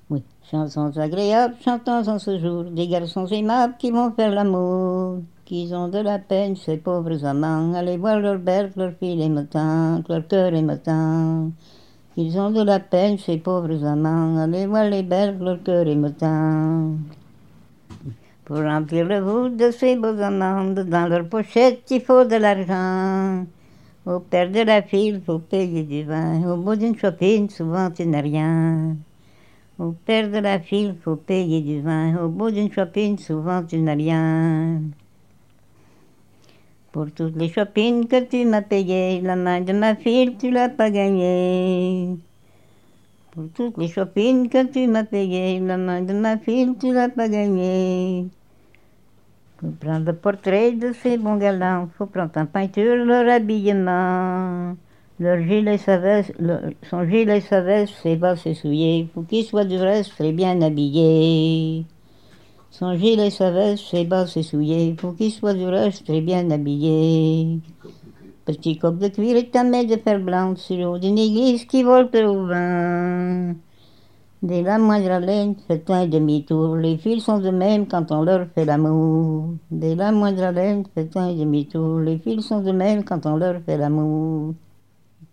Oui, chansons agréables, chantons en ce jour, des garçons aimables qui vont faire l'amour, qui ont de la peine, ces pauvres amants, allez voir leur belle, leur fille est montante, leur cœur est montante. Ils ont de la peine, ces pauvres amants, allez voir les belles, leur cœur est montante. Pour remplir le vide de ces beaux amants, dans leur pochette, il faut de l'argent. Au père de la file, faut payer du vin, au bout d'une chopine, souvent tu n'as rien. Au père de la file, faut payer du vin. Au bout d'une chopine, souvent tu n'as rien. Pour toutes les chopines que tu m'as payées, la main de ma fille, tu l'as pas gagnée. Pour toutes les chopines que tu m'as payées, la main de ma fille, tu l'as pas gagnée. Faut prendre le portrait de ces bons galants, faut prendre en peinture leur habillement. Leur gilet, sa veste, son gilet, sa veste, ses bas, ses souliers, faut qu'ils soient du reste très bien habillés. Son gilet, sa veste, ses bas, ses souliers, faut qu'il soit du reste très bien habillé. Petit coq de cuir et ta main de fer blanc sur le haut d'une église qui volte au vent. Dès la moindre haleine, faites un demi-tour, les fils sont de même quand on leur fait l'amour. Dès la moindre haleine, faites un demi-tour, les fils sont de même quand on leur fait l'amour.